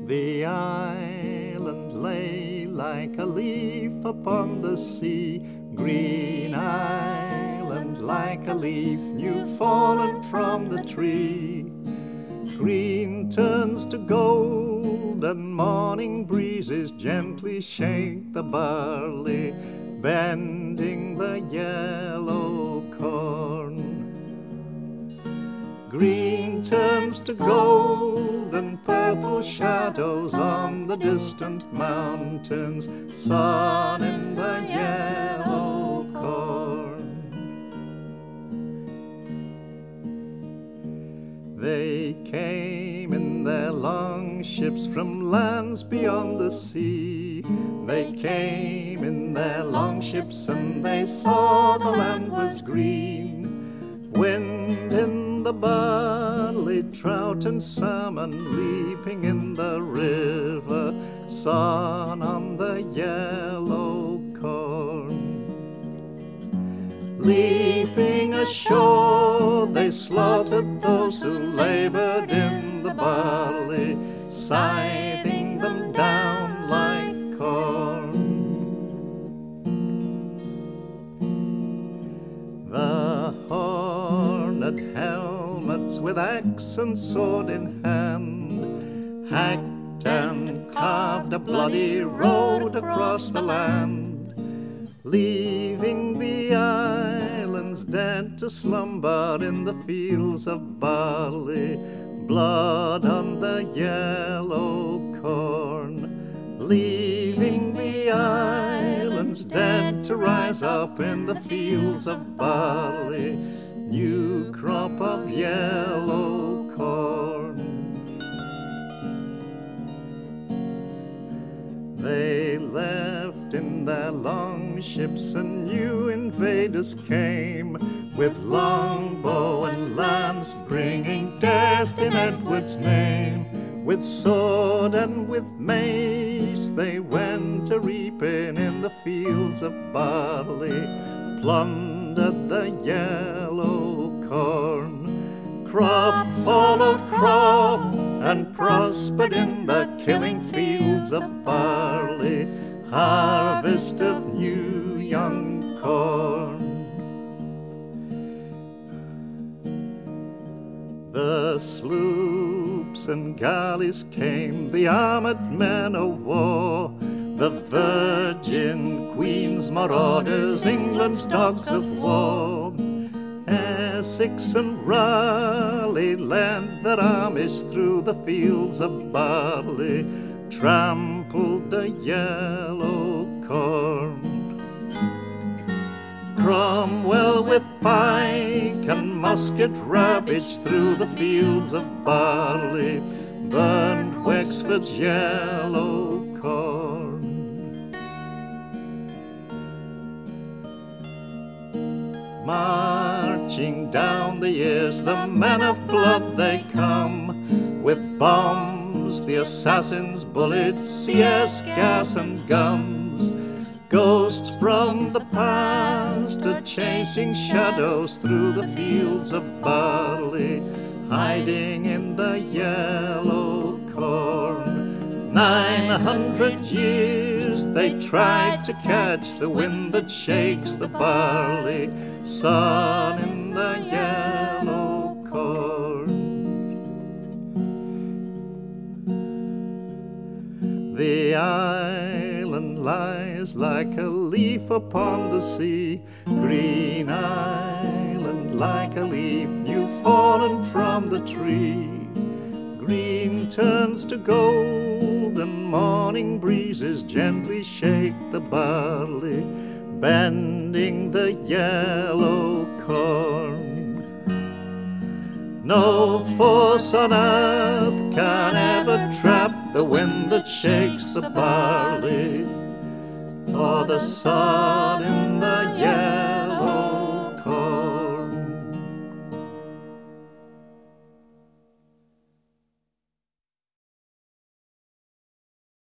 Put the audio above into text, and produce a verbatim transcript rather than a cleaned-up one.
The island lay like a leaf upon the sea, green island like a leaf new fallen from the tree. Green turns to gold and morning breezes gently shake the barley, bending the yellow corn. Green turns to gold and purple shadows on the distant mountains, sun in the yellow corn. They came in their long ships from lands beyond the sea. They came in their long ships and they saw the land was green. Wind in the barley, trout and salmon leaping in the river, sun on the yellow corn. Leaping ashore, they slaughtered those who labored in the barley, scything them down like corn. The horned helmets with axe and sword in hand hacked and carved a bloody road across the land, leaving the islands dead to slumber in the fields of barley, blood on the yellow corn. Leaving the islands dead to rise up in the fields of barley, new crop of yellow corn. They left in their long ships and new invaders came, with longbow and lance bringing death in Edward's name. With sword and with mace they went a reaping in the fields of barley, plundered the yellow corn. Crop followed crop and prospered in the killing fields of barley, harvest of new young corn. The sloops and galleys came, the armored men of war, the Virgin Queen's marauders, England's dogs of war. Essex and Raleigh led their armies through the fields of barley, trampled the yellow corn. Cromwell with pike and musket ravaged through the fields of barley, burned Wexford's yellow corn. Marching down the years, the men of blood they come, with bombs, the assassins' bullets, C S gas and guns. Ghosts from the past are chasing shadows through the fields of barley, hiding in the yellow corn. Nine hundred years they tried to catch the wind that shakes the barley, sun in the yellow corn. The island lies like a leaf upon the sea, green island like a leaf new fallen from the tree. Green turns to gold and morning breezes gently shake the barley, bending the yellow corn. No force on earth can ever trap the wind that shakes the barley, or the sun